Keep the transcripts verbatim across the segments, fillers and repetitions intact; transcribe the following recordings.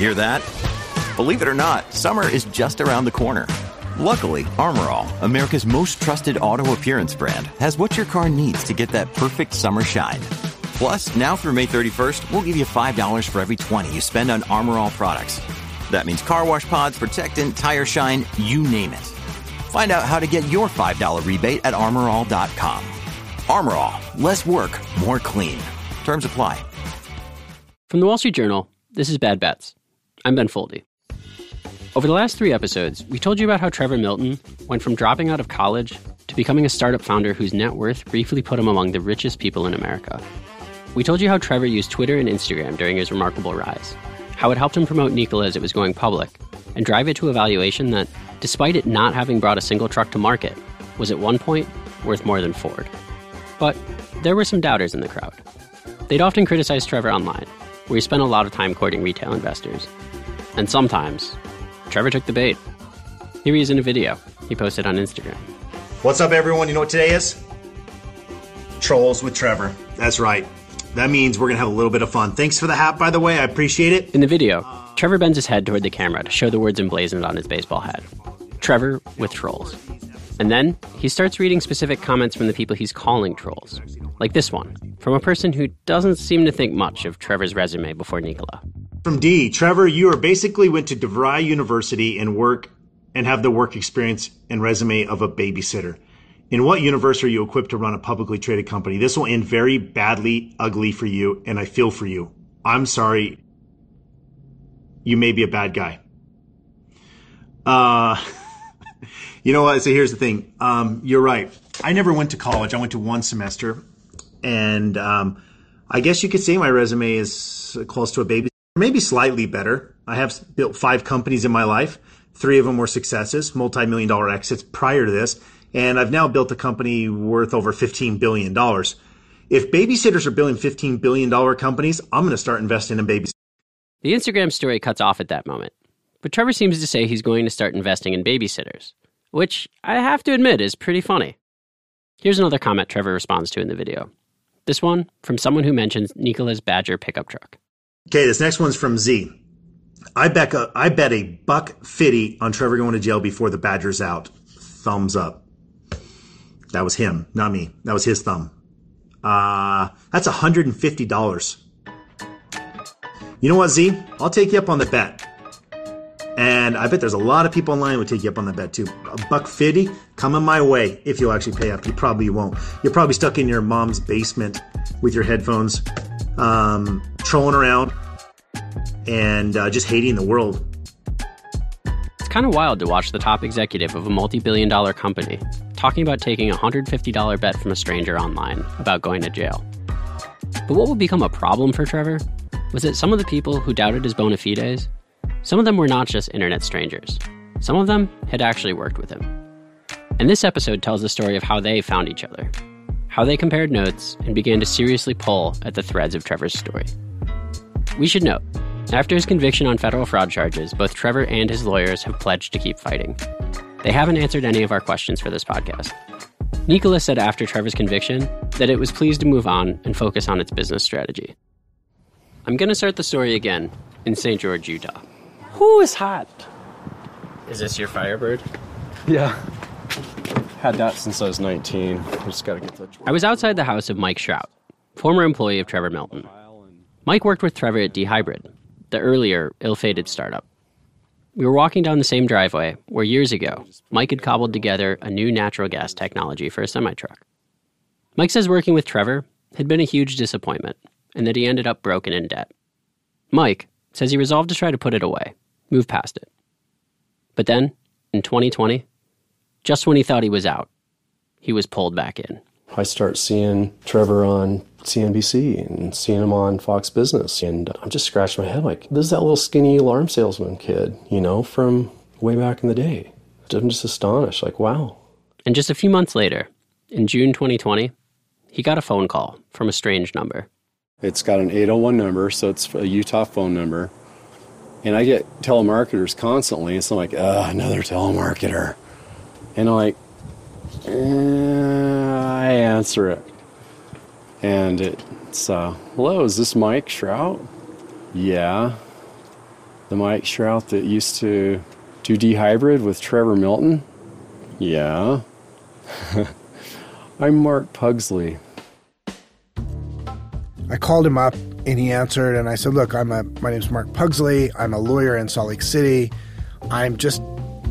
Hear that? Believe it or not, summer is just around the corner. Luckily, Armor All, America's most trusted auto appearance brand, has what your car needs to get that perfect summer shine. Plus, now through May thirty-first, we'll give you five dollars for every twenty you spend on Armor All products. That means car wash pods, protectant, tire shine, you name it. Find out how to get your five dollars rebate at armor all dot com. Armor All, less work, more clean. Terms apply. From the Wall Street Journal, this is Bad Bets. I'm Ben Foldy. Over the last three episodes, we told you about how Trevor Milton went from dropping out of college to becoming a startup founder whose net worth briefly put him among the richest people in America. We told you how Trevor used Twitter and Instagram during his remarkable rise, how it helped him promote Nikola as it was going public, and drive it to a valuation that, despite it not having brought a single truck to market, was at one point worth more than Ford. But there were some doubters in the crowd. They'd often criticize Trevor online, where he spent a lot of time courting retail investors. And sometimes, Trevor took the bait. Here he is in a video he posted on Instagram. What's up, everyone? You know what today is? Trolls with Trevor. That's right. That means we're going to have a little bit of fun. Thanks for the hat, by the way. I appreciate it. In the video, Trevor bends his head toward the camera to show the words emblazoned on his baseball hat. Trevor with trolls. And then he starts reading specific comments from the people he's calling trolls. Like this one, from a person who doesn't seem to think much of Trevor's resume before Nikola. From D, Trevor, you are basically went to DeVry University and work and have the work experience and resume of a babysitter. In what universe are you equipped to run a publicly traded company? This will end very badly, ugly for you, and I feel for you. I'm sorry. You may be a bad guy. Uh, you know what? So here's the thing. Um, you're right. I never went to college. I went to one semester, and um, I guess you could say my resume is close to a baby. Maybe slightly better. I have built five companies in my life. Three of them were successes, multi-million dollar exits prior to this. And I've now built a company worth over fifteen billion dollars. If babysitters are building fifteen billion dollars companies, I'm going to start investing in babysitters. The Instagram story cuts off at that moment. But Trevor seems to say he's going to start investing in babysitters, which I have to admit is pretty funny. Here's another comment Trevor responds to in the video. This one from someone who mentions Nikola's Badger pickup truck. Okay, this next one's from Z. I bet a, I bet a buck fifty on Trevor going to jail before the Badger's out. Thumbs up. That was him, not me. That was his thumb. Uh, that's one hundred fifty dollars. You know what, Z? I'll take you up on the bet. And I bet there's a lot of people online who would take you up on the bet too. A buck fifty coming my way if you'll actually pay up. You probably won't. You're probably stuck in your mom's basement with your headphones, um, trolling around and uh, just hating the world. It's kind of wild to watch the top executive of a multi-billion dollar company talking about taking a one hundred fifty dollars bet from a stranger online about going to jail. But what would become a problem for Trevor was that some of the people who doubted his bona fides, some of them were not just internet strangers. Some of them had actually worked with him. And this episode tells the story of how they found each other, how they compared notes and began to seriously pull at the threads of Trevor's story. We should note, after his conviction on federal fraud charges, both Trevor and his lawyers have pledged to keep fighting. They haven't answered any of our questions for this podcast. Nikola said after Trevor's conviction that it was pleased to move on and focus on its business strategy. I'm going to start the story again in Saint George, Utah. Who is hot? Is this your Firebird? Yeah. Had that since I was nineteen. I just got to get the... I was outside the house of Mike Shrout, former employee of Trevor Milton. Mike worked with Trevor at D-Hybrid, the earlier, ill-fated startup. We were walking down the same driveway where years ago, Mike had cobbled together a new natural gas technology for a semi-truck. Mike says working with Trevor had been a huge disappointment and that he ended up broken in debt. Mike says he resolved to try to put it away, move past it. But then, in twenty twenty, just when he thought he was out, he was pulled back in. I start seeing Trevor on C N B C and seeing him on Fox Business, and I'm just scratching my head like, this is that little skinny alarm salesman kid, you know, from way back in the day. I'm just astonished, like, wow. And just a few months later, in June twenty twenty, he got a phone call from a strange number. It's got an eight oh one number, so it's a Utah phone number. And I get telemarketers constantly, and so I'm like, ugh, another telemarketer. And I'm like, eh, I answer it. And it's, uh, hello, is this Mike Shrout? Yeah. The Mike Shrout that used to do D-Hybrid with Trevor Milton? Yeah. I'm Mark Pugsley. I called him up and he answered, and I said, look, I'm a, my name's Mark Pugsley. I'm a lawyer in Salt Lake City. I'm just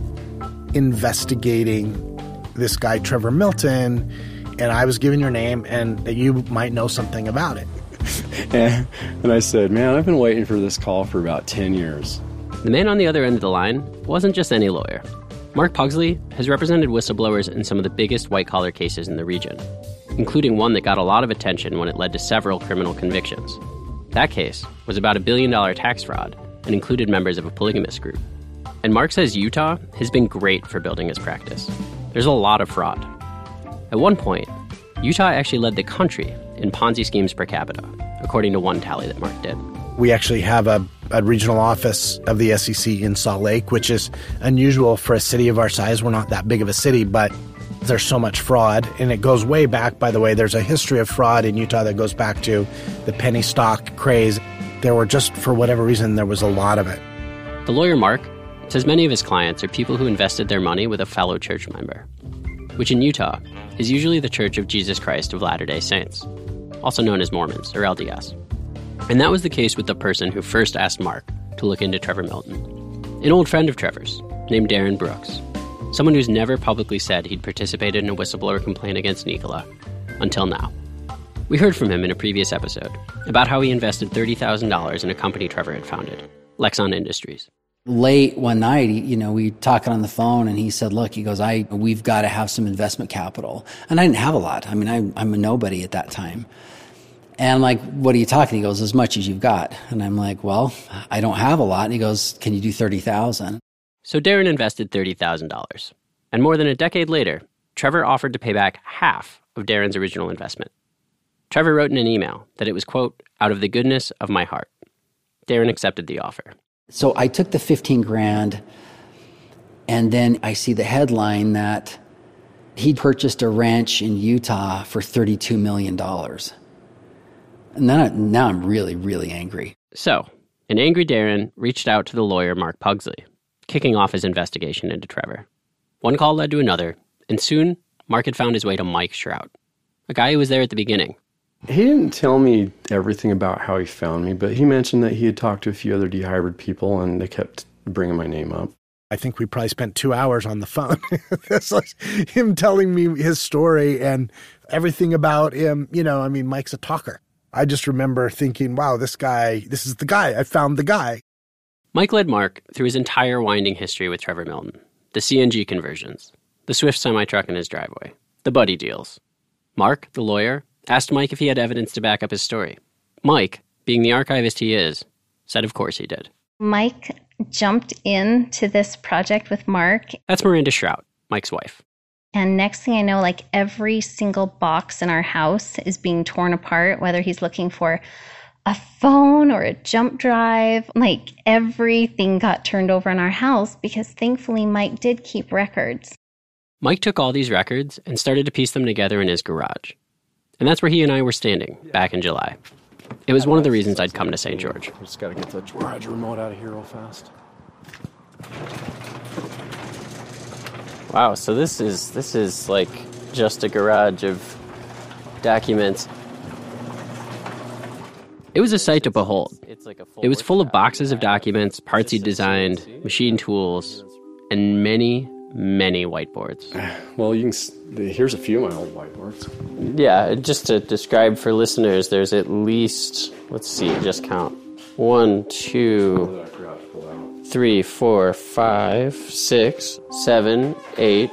investigating this guy, Trevor Milton, and I was given your name and that you might know something about it. and, and I said, man, I've been waiting for this call for about ten years. The man on the other end of the line wasn't just any lawyer. Mark Pugsley has represented whistleblowers in some of the biggest white-collar cases in the region, including one that got a lot of attention when it led to several criminal convictions. That case was about a billion-dollar tax fraud and included members of a polygamous group. And Mark says Utah has been great for building his practice. There's a lot of fraud. At one point, Utah actually led the country in Ponzi schemes per capita, according to one tally that Mark did. We actually have a, a regional office of the S E C in Salt Lake, which is unusual for a city of our size. We're not that big of a city, but there's so much fraud, and it goes way back, by the way. There's a history of fraud in Utah that goes back to the penny stock craze. There were just, for whatever reason, there was a lot of it. The lawyer Mark says many of his clients are people who invested their money with a fellow church member, which in Utah is usually the Church of Jesus Christ of Latter-day Saints, also known as Mormons, or L D S. And that was the case with the person who first asked Mark to look into Trevor Milton, an old friend of Trevor's named Darren Brooks, someone who's never publicly said he'd participated in a whistleblower complaint against Nikola until now. We heard from him in a previous episode about how he invested thirty thousand dollars in a company Trevor had founded, Lexon Industries. Late one night, you know, we talking on the phone, and he said, look, he goes, I, we've got to have some investment capital. And I didn't have a lot. I mean, I, I'm a nobody at that time. And I'm like, what are you talking? He goes, as much as you've got. And I'm like, well, I don't have a lot. And he goes, can you do thirty thousand dollars? So Darren invested thirty thousand dollars. And more than a decade later, Trevor offered to pay back half of Darren's original investment. Trevor wrote in an email that it was, quote, out of the goodness of my heart. Darren accepted the offer. So I took the fifteen grand, and then I see the headline that he purchased a ranch in Utah for thirty-two million dollars. And then I, now I'm really, really angry. So an angry Darren reached out to the lawyer Mark Pugsley, kicking off his investigation into Trevor. One call led to another, and soon Mark had found his way to Mike Shrout, a guy who was there at the beginning. He didn't tell me everything about how he found me, but he mentioned that he had talked to a few other D-Hybrid people, and they kept bringing my name up. I think we probably spent two hours on the phone. That's like him telling me his story and everything about him. You know, I mean, Mike's a talker. I just remember thinking, wow, this guy, this is the guy. I found the guy. Mike led Mark through his entire winding history with Trevor Milton. The C N G conversions, the Swift semi-truck in his driveway, the buddy deals. Mark, the lawyer, asked Mike if he had evidence to back up his story. Mike, being the archivist he is, said of course he did. Mike jumped into this project with Mark. That's Miranda Shrout, Mike's wife. And next thing I know, like every single box in our house is being torn apart, whether he's looking for a phone or a jump drive. Like everything got turned over in our house because thankfully Mike did keep records. Mike took all these records and started to piece them together in his garage. And that's where he and I were standing back in July. It was one of the reasons I'd come to Saint George. I just got to get the garage remote out of here real fast. Wow, so this is this is like just a garage of documents. It was a sight to behold. It was full of boxes of documents, parts he'd designed, machine tools, and many, many whiteboards. Well, you can. Here's a few of my old whiteboards. Yeah, just to describe for listeners, there's at least, let's see, just count. One, two, three, four, five, six, seven, eight,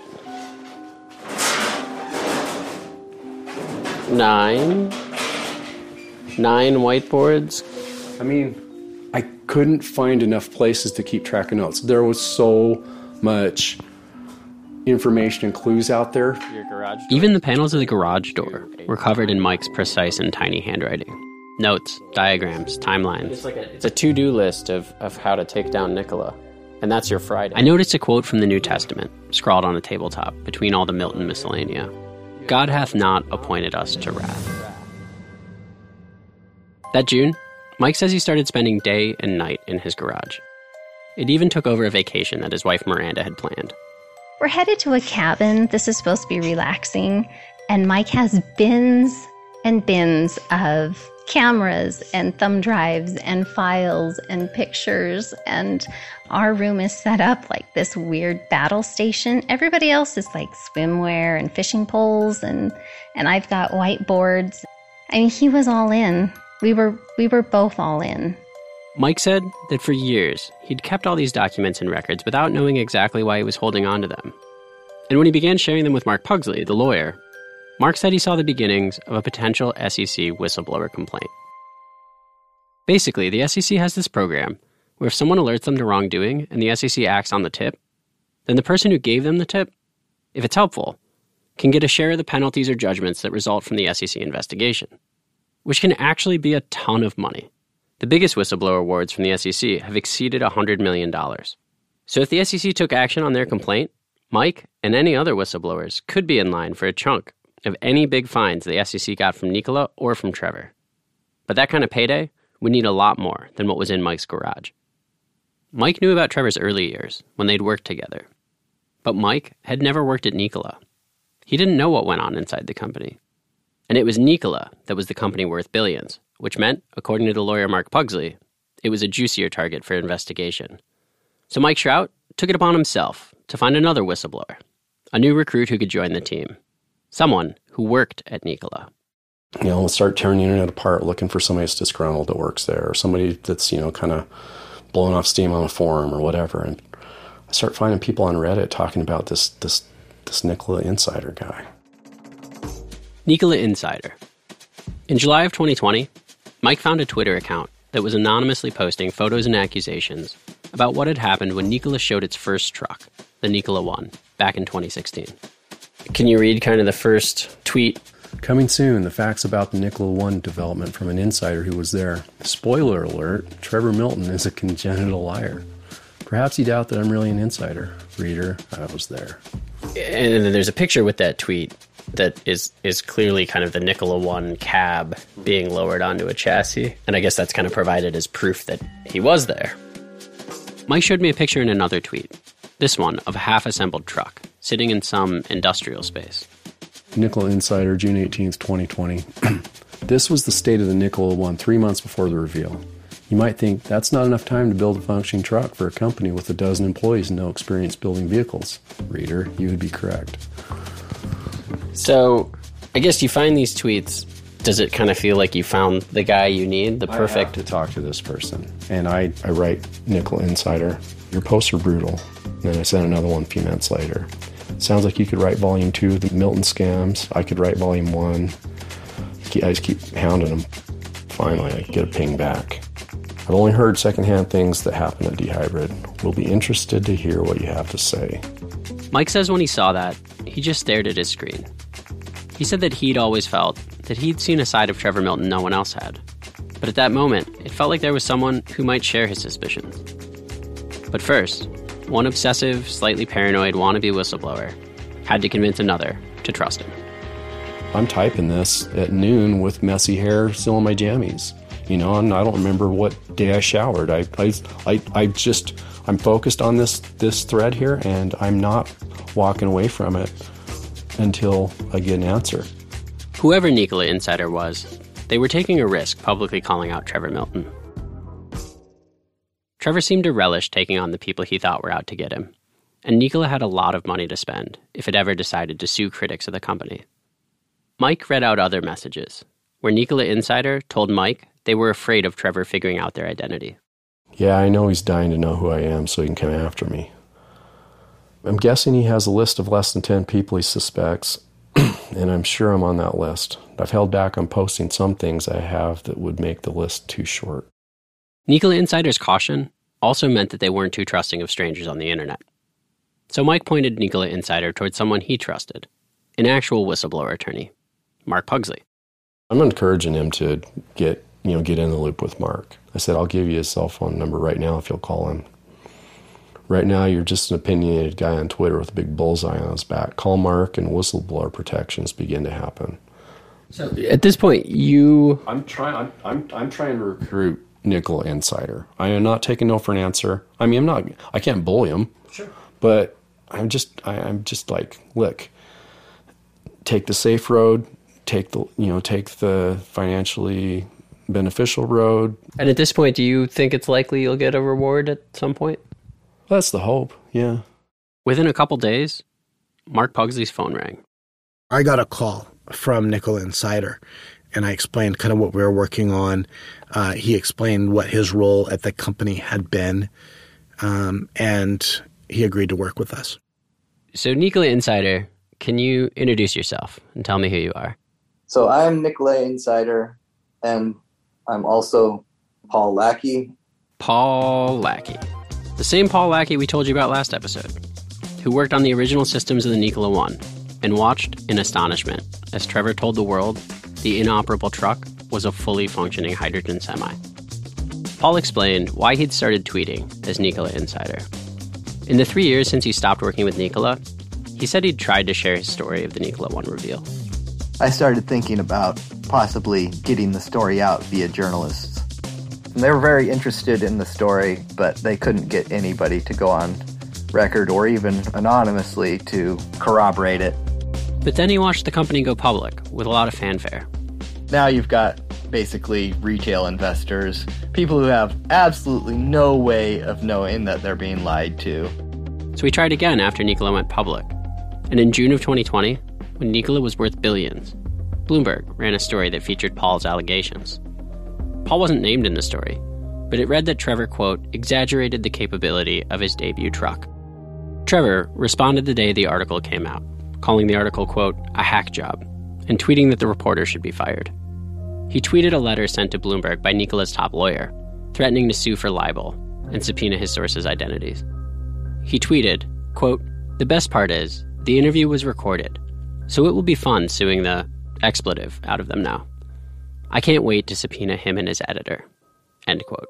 nine, nine whiteboards. I mean, I couldn't find enough places to keep track of notes. There was so much information and clues out there. Even the panels of the garage door were covered in Mike's precise and tiny handwriting. Notes, diagrams, timelines. It's, like a, it's a to-do list of, of how to take down Nikola. And that's your Friday. I noticed a quote from the New Testament, scrawled on a tabletop between all the Milton miscellanea. God hath not appointed us to wrath. That June, Mike says he started spending day and night in his garage. It even took over a vacation that his wife Miranda had planned. We're headed to a cabin. This is supposed to be relaxing. And Mike has bins and bins of cameras and thumb drives and files and pictures. And our room is set up like this weird battle station. Everybody else is like swimwear and fishing poles, and and I've got whiteboards. I mean, he was all in. We were we were both all in. Mike said that for years, he'd kept all these documents and records without knowing exactly why he was holding on to them. And when he began sharing them with Mark Pugsley, the lawyer, Mark said he saw the beginnings of a potential S E C whistleblower complaint. Basically, the S E C has this program where if someone alerts them to wrongdoing and the S E C acts on the tip, then the person who gave them the tip, if it's helpful, can get a share of the penalties or judgments that result from the S E C investigation, which can actually be a ton of money. The biggest whistleblower awards from the S E C have exceeded one hundred million dollars. So if the S E C took action on their complaint, Mike and any other whistleblowers could be in line for a chunk of any big fines the S E C got from Nikola or from Trevor. But that kind of payday would need a lot more than what was in Mike's garage. Mike knew about Trevor's early years, when they'd worked together. But Mike had never worked at Nikola. He didn't know what went on inside the company. And it was Nikola that was the company worth billions, which meant, according to the lawyer Mark Pugsley, it was a juicier target for investigation. So Mike Shrout took it upon himself to find another whistleblower, a new recruit who could join the team. Someone who worked at Nikola. You know, we'll start tearing the internet apart looking for somebody that's disgruntled that works there, or somebody that's, you know, kind of blowing off steam on a forum or whatever. And I start finding people on Reddit talking about this this this Nikola Insider guy. Nikola Insider. In July of twenty twenty, Mike found a Twitter account that was anonymously posting photos and accusations about what had happened when Nikola showed its first truck, the Nikola One, back in twenty sixteen. Can you read kind of the first tweet? Coming soon, the facts about the Nikola One development from an insider who was there. Spoiler alert, Trevor Milton is a congenital liar. Perhaps you doubt that I'm really an insider. Reader, I was there. And then there's a picture with that tweet that is is clearly kind of the Nikola One cab being lowered onto a chassis. And I guess that's kind of provided as proof that he was there. Mike showed me a picture in another tweet. This one of a half-assembled truck sitting in some industrial space. Nikola Insider, June eighteenth, twenty twenty. This was the state of the Nikola One three months before the reveal. You might think that's not enough time to build a functioning truck for a company with a dozen employees and no experience building vehicles. Reader, you would be correct. So, I guess you find these tweets. Does it kind of feel like you found the guy you need, the perfect... I have to talk to this person. And I, I write Nikola Insider, your posts are brutal. And then I sent another one a few minutes later. Sounds like you could write volume two of the Milton scams. I could write volume one. I just keep hounding them. Finally, I get a ping back. I've only heard secondhand things that happen at D-Hybrid. We'll be interested to hear what you have to say. Mike says when he saw that, he just stared at his screen. He said that he'd always felt that he'd seen a side of Trevor Milton no one else had. But at that moment, it felt like there was someone who might share his suspicions. But first, one obsessive, slightly paranoid wannabe whistleblower had to convince another to trust him. I'm typing this at noon with messy hair still in my jammies. You know, and I don't remember what day I showered. I, I, I, I just, I'm focused on this, this thread here, and I'm not walking away from it until I get an answer. Whoever Nikola Insider was, they were taking a risk publicly calling out Trevor Milton. Trevor seemed to relish taking on the people he thought were out to get him, and Nikola had a lot of money to spend if it ever decided to sue critics of the company. Mike read out other messages, where Nikola Insider told Mike they were afraid of Trevor figuring out their identity. Yeah, I know he's dying to know who I am so he can come after me. I'm guessing he has a list of less than ten people he suspects, and I'm sure I'm on that list. I've held back on posting some things I have that would make the list too short. Nikola Insider's caution also meant that they weren't too trusting of strangers on the internet. So Mike pointed Nikola Insider towards someone he trusted, an actual whistleblower attorney, Mark Pugsley. I'm encouraging him to get, you know, get in the loop with Mark. I said, I'll give you his cell phone number right now if you'll call him. Right now, you're just an opinionated guy on Twitter with a big bullseye on his back. Call Mark and whistleblower protections begin to happen. So at this point, you... I'm trying. I'm, I'm. I'm trying to recruit Nikola Insider. I am not taking no for an answer. I mean, I'm not, I can't bully him. Sure. But I'm just, I, I'm just like, look, take the safe road, take the, you know, take the financially beneficial road. And at this point, do you think it's likely you'll get a reward at some point? That's the hope, yeah. Within a couple days, Mark Pugsley's phone rang. I got a call from Nikola Insider, and I explained kind of what we were working on. Uh, he explained what his role at the company had been, um, and he agreed to work with us. So Nikola Insider, can you introduce yourself and tell me who you are? So I'm Nikola Insider, and I'm also Paul Lackey. Paul Lackey. The same Paul Lackey we told you about last episode, who worked on the original systems of the Nikola one and watched in astonishment as Trevor told the world the inoperable truck was a fully functioning hydrogen semi. Paul explained why he'd started tweeting as Nikola Insider. In the three years since he stopped working with Nikola, he said he'd tried to share his story of the Nikola one reveal. I started thinking about possibly getting the story out via journalists. And they were very interested in the story, but they couldn't get anybody to go on record or even anonymously to corroborate it. But then he watched the company go public with a lot of fanfare. Now you've got basically retail investors, people who have absolutely no way of knowing that they're being lied to. So he tried again after Nikola went public. And in June of twenty twenty, when Nikola was worth billions, Bloomberg ran a story that featured Paul's allegations. Paul wasn't named in the story, but it read that Trevor, quote, exaggerated the capability of his debut truck. Trevor responded the day the article came out, calling the article, quote, a hack job, and tweeting that the reporter should be fired. He tweeted a letter sent to Bloomberg by Nikola's top lawyer, threatening to sue for libel and subpoena his sources' identities. He tweeted, quote, the best part is, the interview was recorded, so it will be fun suing the expletive out of them now. I can't wait to subpoena him and his editor, end quote.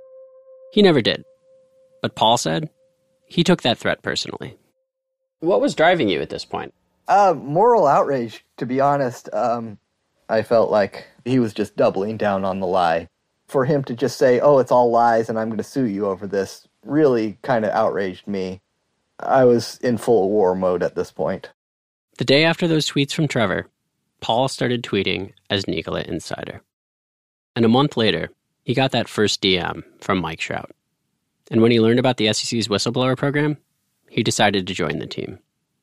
He never did. But Paul said he took that threat personally. What was driving you at this point? Uh, moral outrage, to be honest. Um, I felt like he was just doubling down on the lie. For him to just say, oh, it's all lies and I'm going to sue you over this, really kind of outraged me. I was in full war mode at this point. The day after those tweets from Trevor, Paul started tweeting as Nikola Insider. And a month later, he got that first D M from Mike Shrout. And when he learned about the S E C's whistleblower program, he decided to join the team.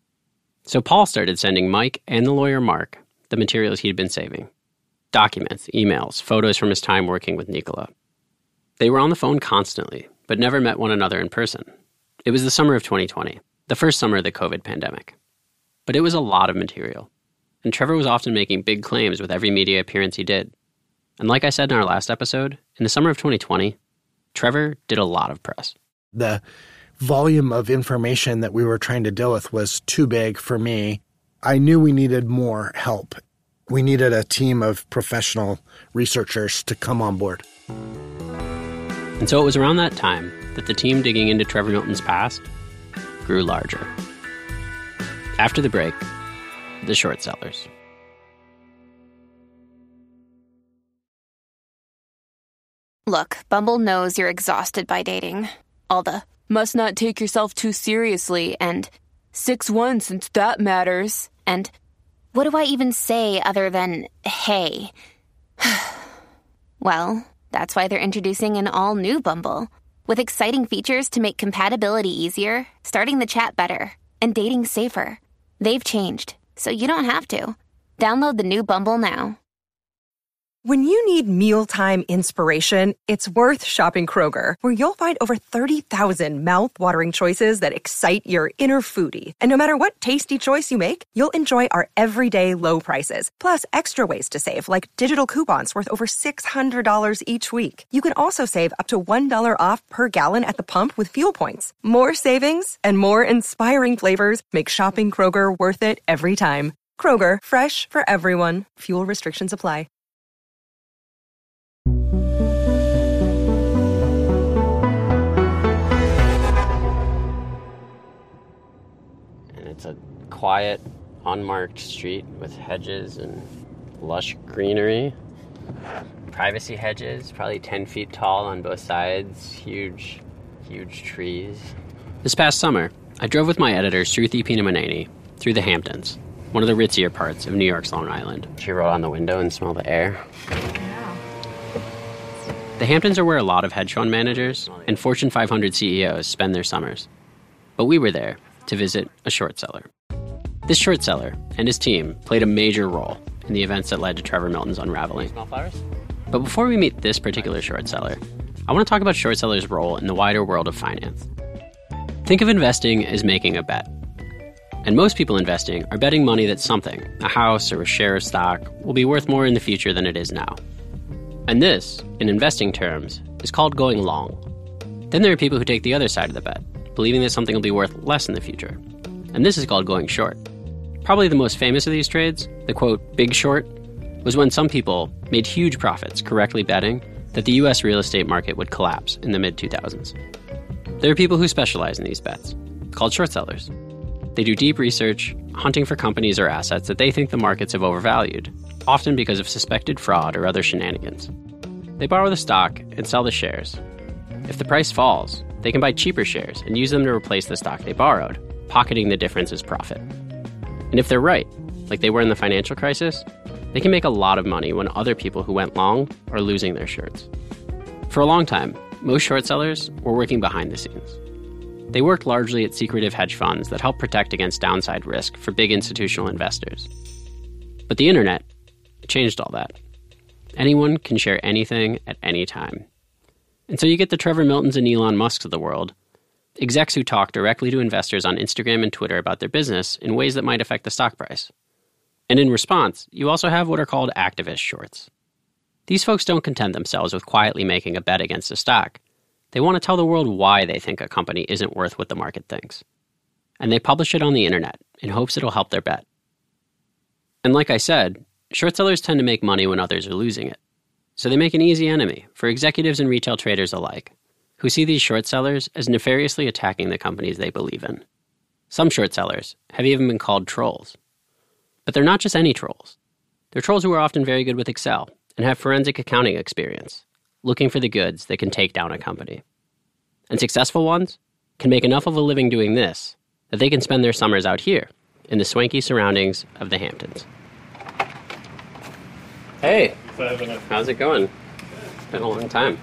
So Paul started sending Mike and the lawyer Mark the materials he'd been saving. Documents, emails, photos from his time working with Nikola. They were on the phone constantly, but never met one another in person. It was the summer of twenty twenty, the first summer of the COVID pandemic. But it was a lot of material. And Trevor was often making big claims with every media appearance he did. And like I said in our last episode, in the summer of twenty twenty, Trevor did a lot of press. The volume of information that we were trying to deal with was too big for me. I knew we needed more help. We needed a team of professional researchers to come on board. And so it was around that time that the team digging into Trevor Milton's past grew larger. After the break, the short sellers. Look, Bumble knows you're exhausted by dating. All the must not take yourself too seriously and six one since that matters. And what do I even say other than hey? Well, that's why they're introducing an all-new Bumble with exciting features to make compatibility easier, starting the chat better, and dating safer. They've changed, so you don't have to. Download the new Bumble now. When you need mealtime inspiration, it's worth shopping Kroger, where you'll find over thirty thousand mouth-watering choices that excite your inner foodie. And no matter what tasty choice you make, you'll enjoy our everyday low prices, plus extra ways to save, like digital coupons worth over six hundred dollars each week. You can also save up to one dollar off per gallon at the pump with fuel points. More savings and more inspiring flavors make shopping Kroger worth it every time. Kroger, fresh for everyone. Fuel restrictions apply. It's a quiet, unmarked street with hedges and lush greenery. Privacy hedges, probably ten feet tall on both sides. Huge, huge trees. This past summer, I drove with my editor, Shruti Pinamaneni, through the Hamptons, one of the ritzier parts of New York's Long Island. She roll on the window and smell the air. Yeah. The Hamptons are where a lot of hedge fund managers and Fortune five hundred C E Os spend their summers. But we were there to visit a short seller. This short seller and his team played a major role in the events that led to Trevor Milton's unraveling. Smell flowers? But before we meet this particular short seller, I want to talk about short sellers' role in the wider world of finance. Think of investing as making a bet. And most people investing are betting money that something, a house or a share of stock, will be worth more in the future than it is now. And this, in investing terms, is called going long. Then there are people who take the other side of the bet, believing that something will be worth less in the future. And this is called going short. Probably the most famous of these trades, the quote, big short, was when some people made huge profits correctly betting that the U S real estate market would collapse in the mid two thousands. There are people who specialize in these bets, called short sellers. They do deep research, hunting for companies or assets that they think the markets have overvalued, often because of suspected fraud or other shenanigans. They borrow the stock and sell the shares. If the price falls, they can buy cheaper shares and use them to replace the stock they borrowed, pocketing the difference as profit. And if they're right, like they were in the financial crisis, they can make a lot of money when other people who went long are losing their shirts. For a long time, most short sellers were working behind the scenes. They worked largely at secretive hedge funds that help protect against downside risk for big institutional investors. But the internet changed all that. Anyone can share anything at any time. And so you get the Trevor Miltons and Elon Musks of the world, execs who talk directly to investors on Instagram and Twitter about their business in ways that might affect the stock price. And in response, you also have what are called activist shorts. These folks don't content themselves with quietly making a bet against a stock. They want to tell the world why they think a company isn't worth what the market thinks. And they publish it on the internet in hopes it'll help their bet. And like I said, short sellers tend to make money when others are losing it. So they make an easy enemy for executives and retail traders alike, who see these short sellers as nefariously attacking the companies they believe in. Some short sellers have even been called trolls. But they're not just any trolls. They're trolls who are often very good with Excel and have forensic accounting experience, looking for the goods that can take down a company. And successful ones can make enough of a living doing this that they can spend their summers out here in the swanky surroundings of the Hamptons. Hey, how's it going? It's been a long time.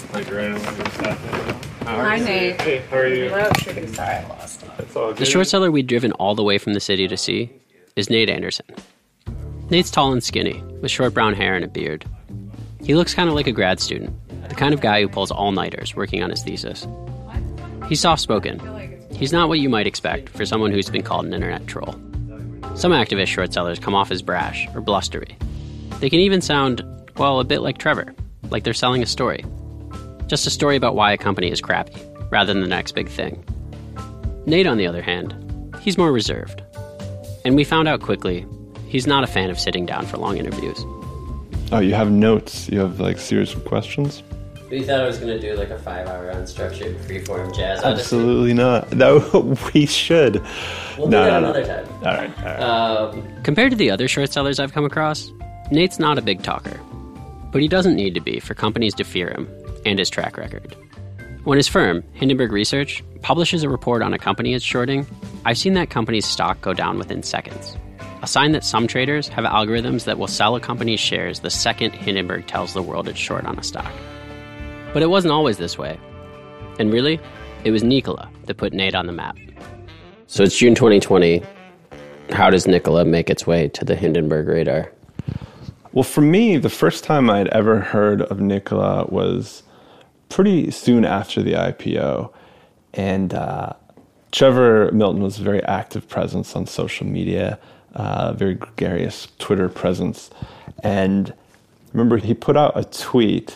Hi, Nate. Hey, how are you? Hello, Shruti. Sorry, I lost it. The short seller we'd driven all the way from the city to see is Nate Anderson. Nate's tall and skinny, with short brown hair and a beard. He looks kind of like a grad student, the kind of guy who pulls all-nighters working on his thesis. He's soft-spoken. He's not what you might expect for someone who's been called an internet troll. Some activist short sellers come off as brash or blustery. They can even sound, well, a bit like Trevor, like they're selling a story. Just a story about why a company is crappy, rather than the next big thing. Nate, on the other hand, he's more reserved. And we found out quickly, he's not a fan of sitting down for long interviews. Oh, you have notes? You have, like, series of questions? We thought I was going to do, like, a five-hour unstructured freeform jazz Absolutely not. No, we should. We'll no, do that no, another no. time. All right, all right. Um, compared to the other short sellers I've come across, Nate's not a big talker. But he doesn't need to be for companies to fear him and his track record. When his firm, Hindenburg Research, publishes a report on a company it's shorting, I've seen that company's stock go down within seconds. A sign that some traders have algorithms that will sell a company's shares the second Hindenburg tells the world it's short on a stock. But it wasn't always this way. And really, it was Nikola that put Nate on the map. So it's June twenty twenty. How does Nikola make its way to the Hindenburg radar? Well, for me, the first time I'd ever heard of Nikola was pretty soon after the I P O. And uh, Trevor Milton was a very active presence on social media, uh, very gregarious Twitter presence. And remember, he put out a tweet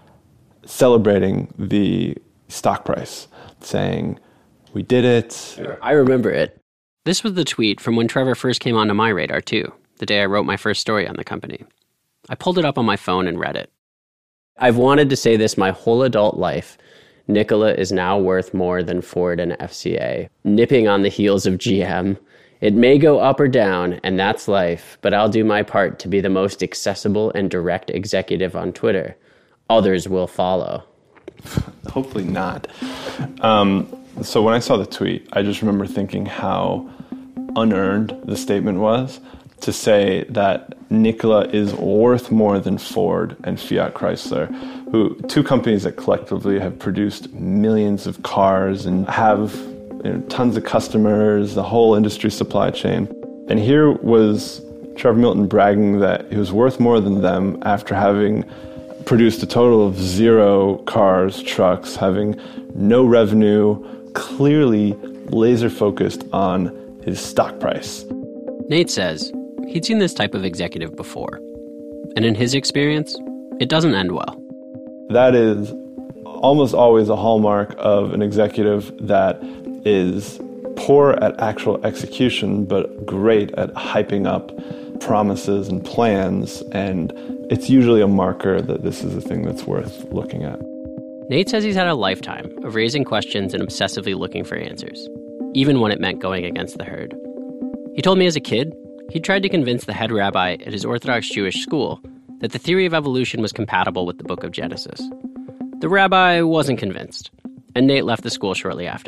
celebrating the stock price, saying, "We did it." I remember it. This was the tweet from when Trevor first came onto my radar, too, the day I wrote my first story on the company. I pulled it up on my phone and read it. I've wanted to say this my whole adult life. Nikola is now worth more than Ford and F C A, nipping on the heels of G M It may go up or down, and that's life, but I'll do my part to be the most accessible and direct executive on Twitter. Others will follow. Hopefully not. Um, so when I saw the tweet, I just remember thinking how unearned the statement was to say that Nikola is worth more than Ford and Fiat Chrysler, who two companies that collectively have produced millions of cars and have, you know, tons of customers, the whole industry supply chain. And here was Trevor Milton bragging that he was worth more than them after having produced a total of zero cars, trucks, having no revenue, clearly laser focused on his stock price. Nate says he'd seen this type of executive before, and in his experience, it doesn't end well. That is almost always a hallmark of an executive that is poor at actual execution, but great at hyping up promises and plans, and it's usually a marker that this is a thing that's worth looking at. Nate says he's had a lifetime of raising questions and obsessively looking for answers, even when it meant going against the herd. He told me as a kid, he tried to convince the head rabbi at his Orthodox Jewish school that the theory of evolution was compatible with the book of Genesis. The rabbi wasn't convinced, and Nate left the school shortly after.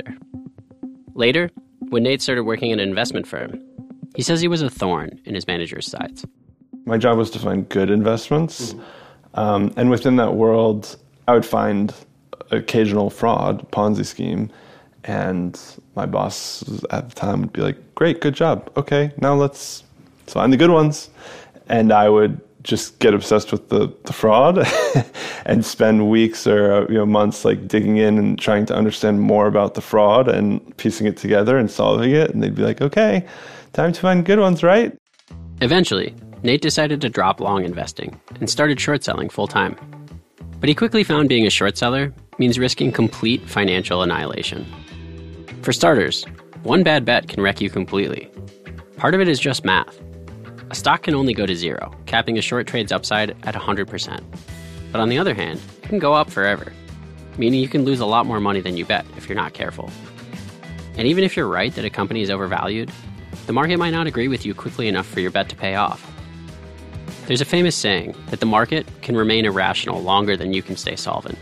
Later, when Nate started working in an investment firm, he says he was a thorn in his manager's sides. My job was to find good investments, um, and within that world, I would find occasional fraud, Ponzi scheme, and my boss at the time would be like, great, good job. Okay, now let's, let's find the good ones. And I would just get obsessed with the, the fraud and spend weeks or you know months like digging in and trying to understand more about the fraud and piecing it together and solving it. And they'd be like, okay, time to find good ones, right? Eventually, Nate decided to drop long investing and started short selling full time. But he quickly found being a short seller means risking complete financial annihilation. For starters, one bad bet can wreck you completely. Part of it is just math. A stock can only go to zero, capping a short trade's upside at one hundred percent. But on the other hand, it can go up forever, meaning you can lose a lot more money than you bet if you're not careful. And even if you're right that a company is overvalued, the market might not agree with you quickly enough for your bet to pay off. There's a famous saying that the market can remain irrational longer than you can stay solvent.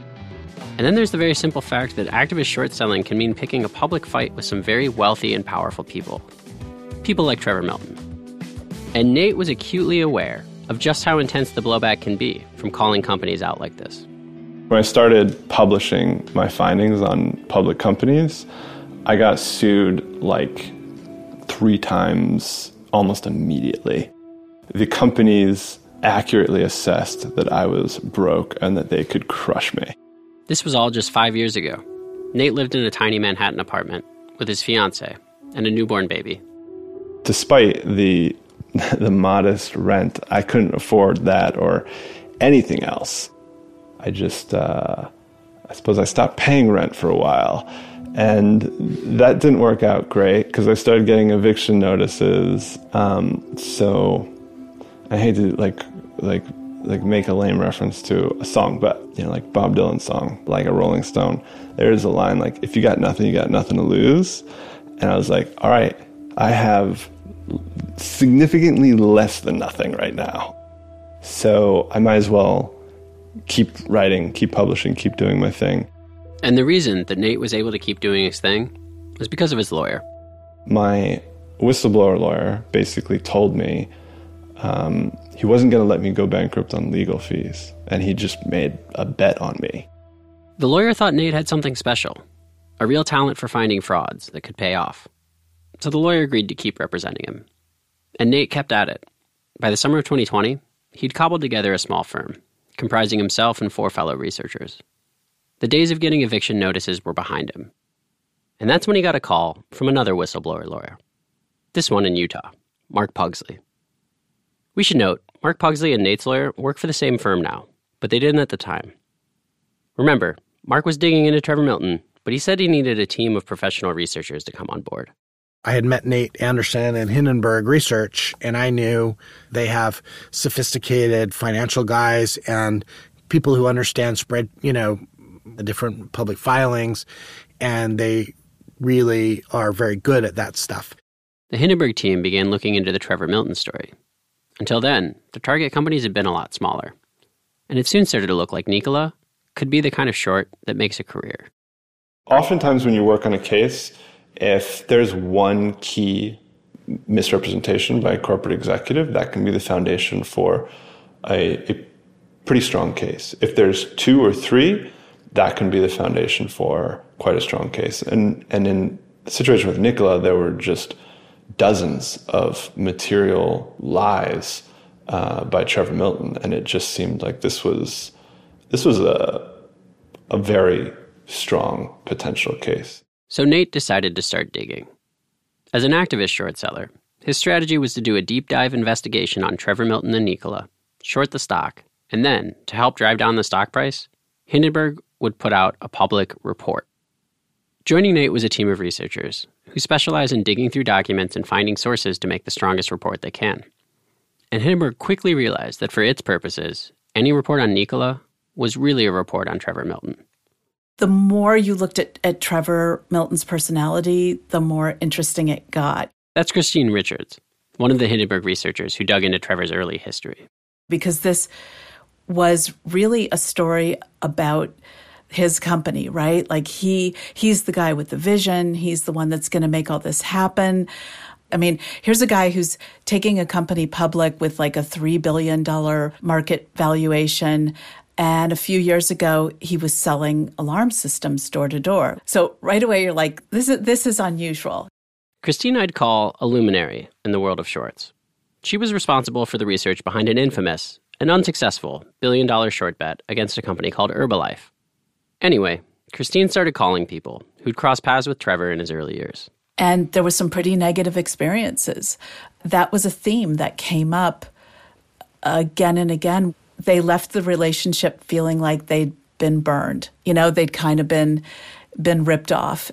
And then there's the very simple fact that activist short selling can mean picking a public fight with some very wealthy and powerful people. People like Trevor Milton. And Nate was acutely aware of just how intense the blowback can be from calling companies out like this. When I started publishing my findings on public companies, I got sued like three times almost immediately. The companies accurately assessed that I was broke and that they could crush me. This was all just five years ago. Nate lived in a tiny Manhattan apartment with his fiancée and a newborn baby. Despite the the modest rent, I couldn't afford that or anything else. I just, uh, I suppose I stopped paying rent for a while. And that didn't work out great because I started getting eviction notices. Um, so I hate to like, like, like make a lame reference to a song, but you know, like Bob Dylan's song, Like a Rolling Stone, there's a line like, if you got nothing, you got nothing to lose. And I was like, all right, I have significantly less than nothing right now. So I might as well keep writing, keep publishing, keep doing my thing. And the reason that Nate was able to keep doing his thing was because of his lawyer. My whistleblower lawyer basically told me um, he wasn't going to let me go bankrupt on legal fees, and he just made a bet on me. The lawyer thought Nate had something special, a real talent for finding frauds that could pay off. So the lawyer agreed to keep representing him. And Nate kept at it. By the summer of twenty twenty, he'd cobbled together a small firm, comprising himself and four fellow researchers. The days of getting eviction notices were behind him. And that's when he got a call from another whistleblower lawyer. This one in Utah, Mark Pugsley. We should note, Mark Pugsley and Nate's lawyer work for the same firm now, but they didn't at the time. Remember, Mark was digging into Trevor Milton, but he said he needed a team of professional researchers to come on board. I had met Nate Anderson and Hindenburg Research, and I knew they have sophisticated financial guys and people who understand spread, you know, the different public filings, and they really are very good at that stuff. The Hindenburg team began looking into the Trevor Milton story. Until then, the target companies had been a lot smaller. And it soon started to look like Nikola could be the kind of short that makes a career. Oftentimes when you work on a case, if there's one key misrepresentation by a corporate executive, that can be the foundation for a, a pretty strong case. If there's two or three, that can be the foundation for quite a strong case. And and in the situation with Nikola, there were just dozens of material lies uh, by Trevor Milton, and it just seemed like this was this was a a very strong potential case. So Nate decided to start digging. As an activist short seller, his strategy was to do a deep dive investigation on Trevor Milton and Nikola, short the stock, and then, to help drive down the stock price, Hindenburg would put out a public report. Joining Nate was a team of researchers who specialize in digging through documents and finding sources to make the strongest report they can. And Hindenburg quickly realized that for its purposes, any report on Nikola was really a report on Trevor Milton. The more you looked at, at Trevor Milton's personality, the more interesting it got. That's Christine Richards, one of the Hindenburg researchers who dug into Trevor's early history. Because this was really a story about his company, right? Like he he's the guy with the vision. He's the one that's going to make all this happen. I mean, here's a guy who's taking a company public with like a three billion dollars market valuation. And a few years ago, he was selling alarm systems door to door. So right away, you're like, this is this is unusual. Christine I'd call a luminary in the world of shorts. She was responsible for the research behind an infamous and unsuccessful billion-dollar short bet against a company called Herbalife. Anyway, Christine started calling people who'd crossed paths with Trevor in his early years. And there was some pretty negative experiences. That was a theme that came up again and again. They left the relationship feeling like they'd been burned. You know, they'd kind of been been ripped off.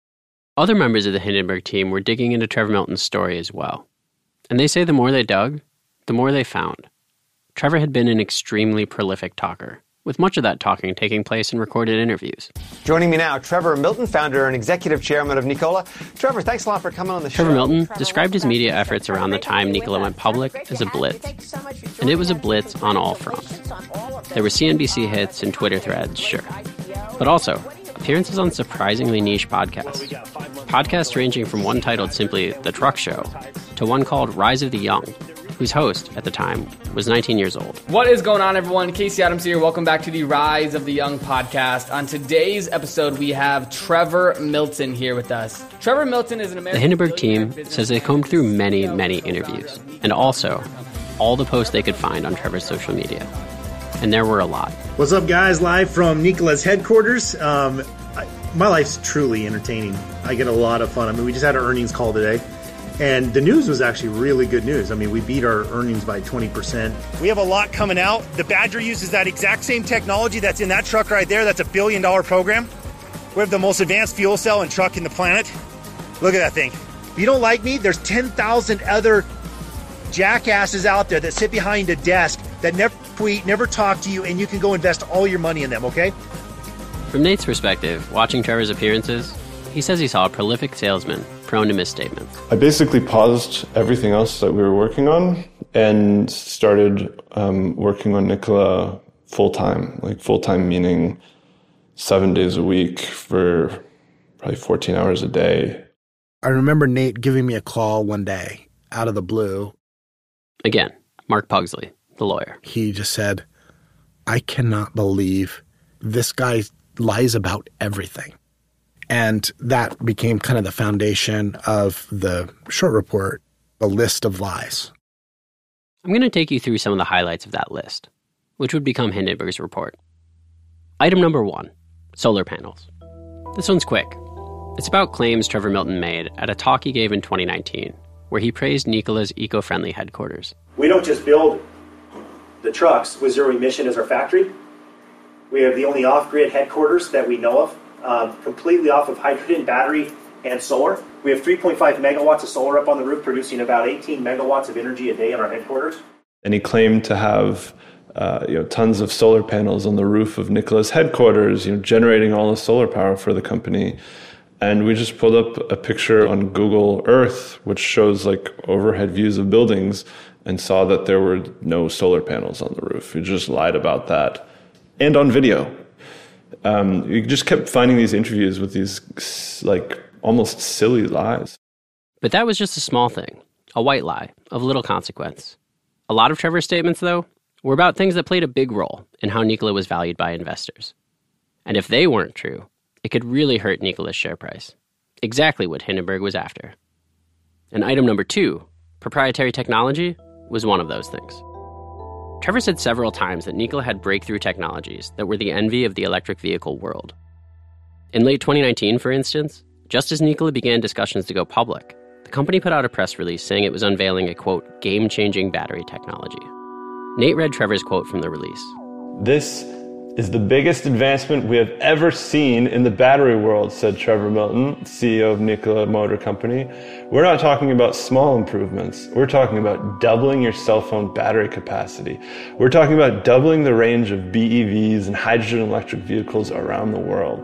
Other members of the Hindenburg team were digging into Trevor Milton's story as well. And they say the more they dug, the more they found. Trevor had been an extremely prolific talker, with much of that talking taking place in recorded interviews. Joining me now, Trevor Milton, founder and executive chairman of Nikola. Trevor, thanks a lot for coming on the show. Trevor Milton described his media efforts around the time Nikola went public as a blitz. And it was a blitz on all fronts. There were C N B C hits and Twitter threads, sure. But also, appearances on surprisingly niche podcasts. Podcasts ranging from one titled simply The Truck Show to one called Rise of the Young, whose host, at the time, was nineteen years old. What is going on, everyone? Casey Adams here. Welcome back to the Rise of the Young podcast. On today's episode, we have Trevor Milton here with us. Trevor Milton is an American... The Hindenburg team says they combed through many, many interviews, and also all the posts they could find on Trevor's social media. And there were a lot. What's up, guys? Live from Nikola's headquarters. Um, I, my life's truly entertaining. I get a lot of fun. I mean, we just had our earnings call today. And the news was actually really good news. I mean, we beat our earnings by twenty percent. We have a lot coming out. The Badger uses that exact same technology that's in that truck right there. That's a billion dollar program. We have the most advanced fuel cell and truck in the planet. Look at that thing. If you don't like me, there's ten thousand other jackasses out there that sit behind a desk that never tweet, never talk to you, and you can go invest all your money in them, okay? From Nate's perspective, watching Trevor's appearances, he says he saw a prolific salesman prone to misstatements. I basically paused everything else that we were working on and started um, working on Nikola full-time, like full-time meaning seven days a week for probably fourteen hours a day. I remember Nate giving me a call one day out of the blue. Again, Mark Pugsley, the lawyer. He just said, I cannot believe this guy lies about everything. And that became kind of the foundation of the short report, a list of lies. I'm going to take you through some of the highlights of that list, which would become Hindenburg's report. Item number one, solar panels. This one's quick. It's about claims Trevor Milton made at a talk he gave in twenty nineteen, where he praised Nikola's eco-friendly headquarters. We don't just build the trucks with zero emission as our factory. We have the only off-grid headquarters that we know of. Um, completely off of hydrogen, battery, and solar. We have three point five megawatts of solar up on the roof, producing about eighteen megawatts of energy a day in our headquarters. And he claimed to have uh, you know, tons of solar panels on the roof of Nikola's headquarters, you know, generating all the solar power for the company. And we just pulled up a picture on Google Earth, which shows like overhead views of buildings, and saw that there were no solar panels on the roof. We just lied about that. And on video. Um, you just kept finding these interviews with these like almost silly lies. But that was just a small thing, a white lie of little consequence. A lot of Trevor's statements, though, were about things that played a big role in how Nikola was valued by investors. And if they weren't true, it could really hurt Nikola's share price. Exactly what Hindenburg was after. And item number two, proprietary technology, was one of those things. Trevor said several times that Nikola had breakthrough technologies that were the envy of the electric vehicle world. In late twenty nineteen, for instance, just as Nikola began discussions to go public, the company put out a press release saying it was unveiling a, quote, game-changing battery technology. Nate read Trevor's quote from the release. This is the biggest advancement we have ever seen in the battery world, said Trevor Milton, C E O of Nikola Motor Company. We're not talking about small improvements. We're talking about doubling your cell phone battery capacity. We're talking about doubling the range of B E Vs and hydrogen electric vehicles around the world.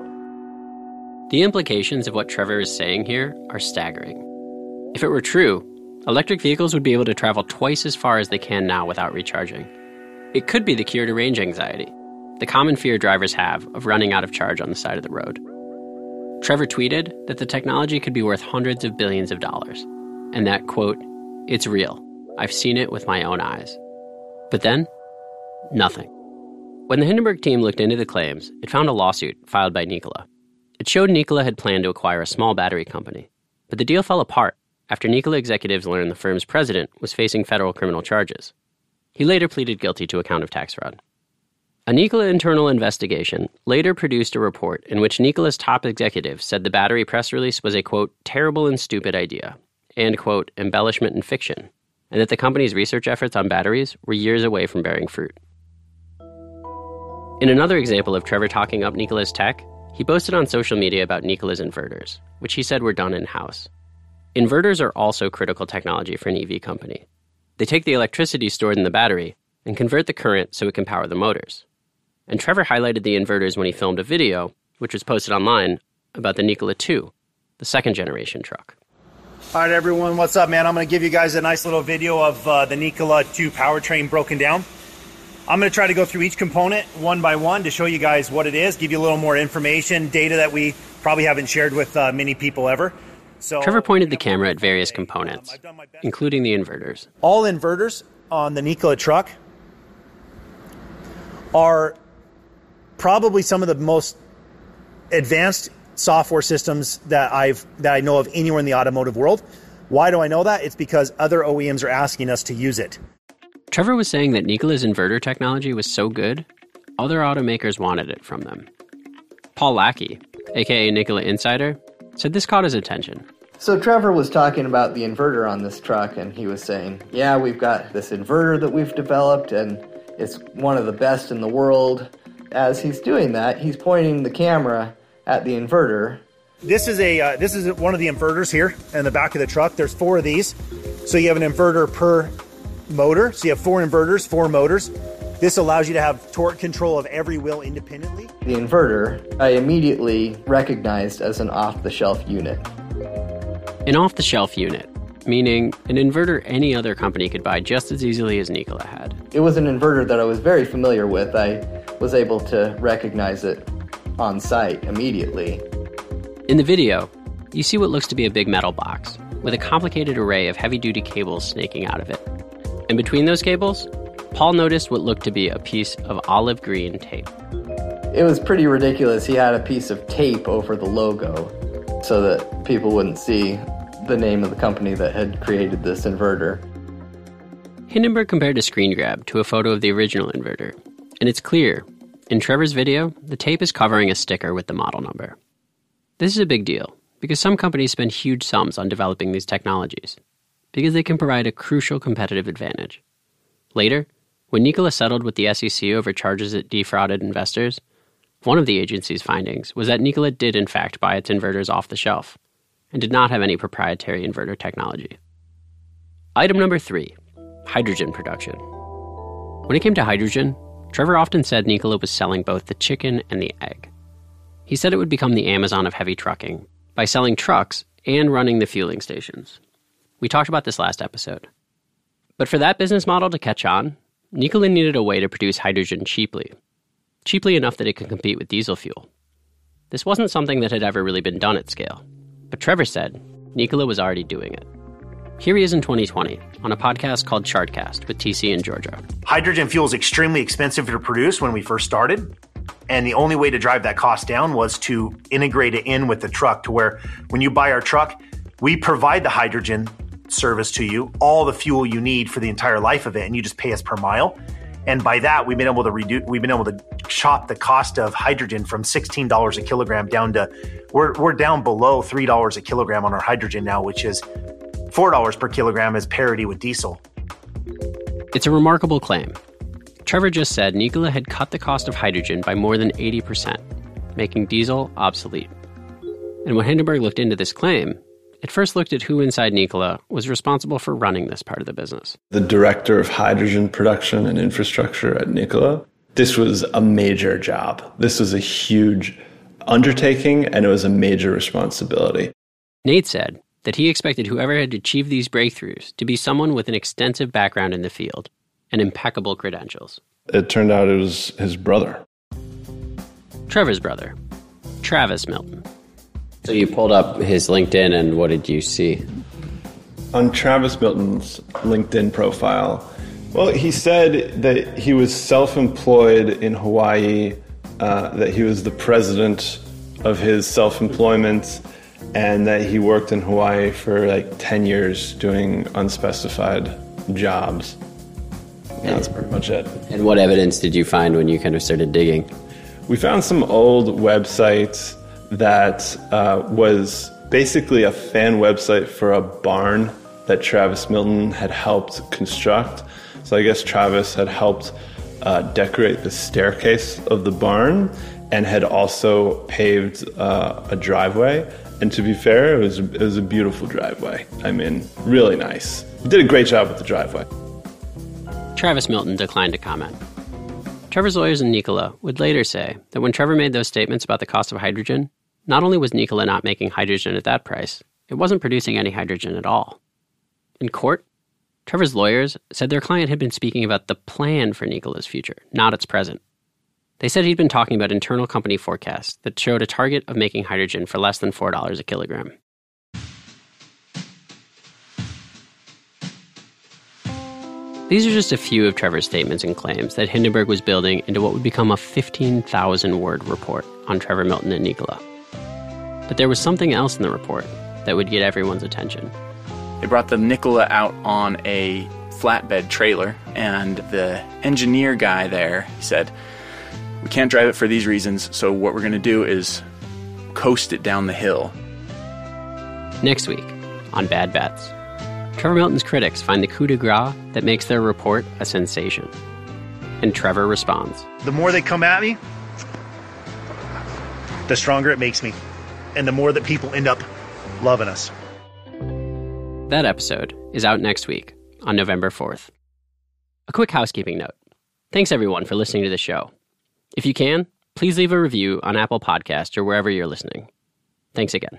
The implications of what Trevor is saying here are staggering. If it were true, electric vehicles would be able to travel twice as far as they can now without recharging. It could be the cure to range anxiety, the common fear drivers have of running out of charge on the side of the road. Trevor tweeted that the technology could be worth hundreds of billions of dollars, and that, quote, "It's real. I've seen it with my own eyes." But then, nothing. When the Hindenburg team looked into the claims, it found a lawsuit filed by Nikola. It showed Nikola had planned to acquire a small battery company, but the deal fell apart after Nikola executives learned the firm's president was facing federal criminal charges. He later pleaded guilty to a count of tax fraud. A Nikola internal investigation later produced a report in which Nikola's top executive said the battery press release was a, quote, terrible and stupid idea, and, quote, embellishment and fiction, and that the company's research efforts on batteries were years away from bearing fruit. In another example of Trevor talking up Nikola's tech, he posted on social media about Nikola's inverters, which he said were done in-house. Inverters are also critical technology for an E V company. They take the electricity stored in the battery and convert the current so it can power the motors. And Trevor highlighted the inverters when he filmed a video, which was posted online, about the Nikola two, the second generation truck. All right, everyone, what's up, man? I'm going to give you guys a nice little video of uh, the Nikola two powertrain broken down. I'm going to try to go through each component one by one to show you guys what it is, give you a little more information, data that we probably haven't shared with uh, many people ever. So, Trevor pointed the camera at various components, including the inverters. All inverters on the Nikola truck are probably some of the most advanced software systems that I've that I know of anywhere in the automotive world. Why do I know that? It's because other O E Ms are asking us to use it. Trevor was saying that Nikola's inverter technology was so good, other automakers wanted it from them. Paul Lackey, aka Nikola Insider, said this caught his attention. So Trevor was talking about the inverter on this truck, and he was saying, yeah, we've got this inverter that we've developed, and it's one of the best in the world. As he's doing that, he's pointing the camera at the inverter. This is a uh, this is one of the inverters here in the back of the truck. There's four of these. So you have an inverter per motor. So you have four inverters, four motors. This allows you to have torque control of every wheel independently. The inverter I immediately recognized as an off-the-shelf unit. An off-the-shelf unit, meaning an inverter any other company could buy just as easily as Nikola had. It was an inverter that I was very familiar with. I was able to recognize it on site immediately. In the video, you see what looks to be a big metal box with a complicated array of heavy-duty cables snaking out of it. And between those cables, Paul noticed what looked to be a piece of olive green tape. It was pretty ridiculous. He had a piece of tape over the logo so that people wouldn't see the name of the company that had created this inverter. Hindenburg compared a screen grab to a photo of the original inverter, and it's clear, in Trevor's video, the tape is covering a sticker with the model number. This is a big deal, because some companies spend huge sums on developing these technologies, because they can provide a crucial competitive advantage. Later, when Nikola settled with the S E C over charges it defrauded investors, one of the agency's findings was that Nikola did in fact buy its inverters off the shelf, and did not have any proprietary inverter technology. Item number three, hydrogen production. When it came to hydrogen, Trevor often said Nikola was selling both the chicken and the egg. He said it would become the Amazon of heavy trucking by by selling trucks and running the fueling stations. We talked about this last episode. But for that business model to catch on, Nikola needed a way to produce hydrogen cheaply. Cheaply enough that it could compete with diesel fuel. This wasn't something that had ever really been done at scale. But Trevor said Nikola was already doing it. Here he is in twenty twenty on a podcast called Chartcast with T C and Georgia. Hydrogen fuel is extremely expensive to produce when we first started. And the only way to drive that cost down was to integrate it in with the truck to where when you buy our truck, we provide the hydrogen service to you, all the fuel you need for the entire life of it, and you just pay us per mile. And by that, we've been able to reduce, we've been able to chop the cost of hydrogen from sixteen dollars a kilogram down to, we're, we're down below three dollars a kilogram on our hydrogen now, which is four dollars per kilogram as parity with diesel. It's a remarkable claim. Trevor just said Nikola had cut the cost of hydrogen by more than eighty percent, making diesel obsolete. And when Hindenburg looked into this claim, it first looked at who inside Nikola was responsible for running this part of the business. The director of hydrogen production and infrastructure at Nikola. This was a major job. This was a huge undertaking, and it was a major responsibility. Nate said that he expected whoever had achieved these breakthroughs to be someone with an extensive background in the field and impeccable credentials. It turned out it was his brother. Trevor's brother, Travis Milton. So you pulled up his LinkedIn, and what did you see? On Travis Milton's LinkedIn profile, well, he said that he was self-employed in Hawaii, uh, that he was the president of his self-employment, and that he worked in Hawaii for like ten years doing unspecified jobs. And that's pretty much it. And what evidence did you find when you kind of started digging? We found some old websites that uh, was basically a fan website for a barn that Travis Milton had helped construct. So I guess Travis had helped uh, decorate the staircase of the barn and had also paved uh, a driveway. And to be fair, it was, it was a beautiful driveway. I mean, really nice. He did a great job with the driveway. Travis Milton declined to comment. Trevor's lawyers in Nikola would later say that when Trevor made those statements about the cost of hydrogen, not only was Nikola not making hydrogen at that price, it wasn't producing any hydrogen at all. In court, Trevor's lawyers said their client had been speaking about the plan for Nikola's future, not its present. They said he'd been talking about internal company forecasts that showed a target of making hydrogen for less than four dollars a kilogram. These are just a few of Trevor's statements and claims that Hindenburg was building into what would become a fifteen thousand word report on Trevor Milton and Nikola. But there was something else in the report that would get everyone's attention. They brought the Nikola out on a flatbed trailer, and the engineer guy there, he said, "We can't drive it for these reasons, so what we're going to do is coast it down the hill." Next week on Bad Bets, Trevor Milton's critics find the coup de grace that makes their report a sensation. And Trevor responds. The more they come at me, the stronger it makes me. And the more that people end up loving us. That episode is out next week on November fourth. A quick housekeeping note. Thanks everyone for listening to the show. If you can, please leave a review on Apple Podcasts or wherever you're listening. Thanks again.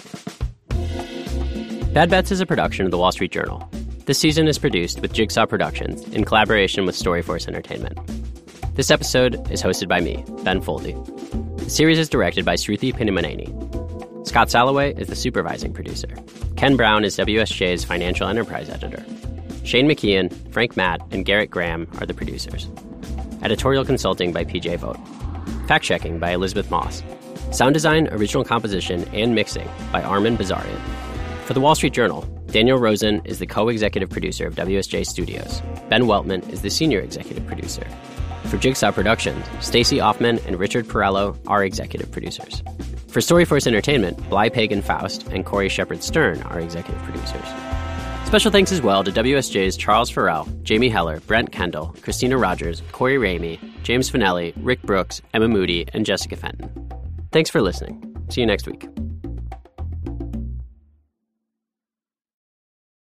Bad Bets is a production of The Wall Street Journal. This season is produced with Jigsaw Productions in collaboration with Storyforce Entertainment. This episode is hosted by me, Ben Foldy. The series is directed by Sruthi Pinimaneni. Scott Salloway is the supervising producer. Ken Brown is W S J's financial enterprise editor. Shane McKeon, Frank Matt, and Garrett Graham are the producers. Editorial consulting by P J Vogt. Fact-checking by Elizabeth Moss. Sound design, original composition, and mixing by Armin Bazarian. For The Wall Street Journal, Daniel Rosen is the co-executive producer of W S J Studios. Ben Weltman is the senior executive producer. For Jigsaw Productions, Stacey Offman and Richard Perello are executive producers. For Storyforce Entertainment, Bly Pagan Faust and Corey Shepard Stern are executive producers. Special thanks as well to W S J's Charles Farrell, Jamie Heller, Brent Kendall, Christina Rogers, Corey Ramey, James Finelli, Rick Brooks, Emma Moody, and Jessica Fenton. Thanks for listening. See you next week.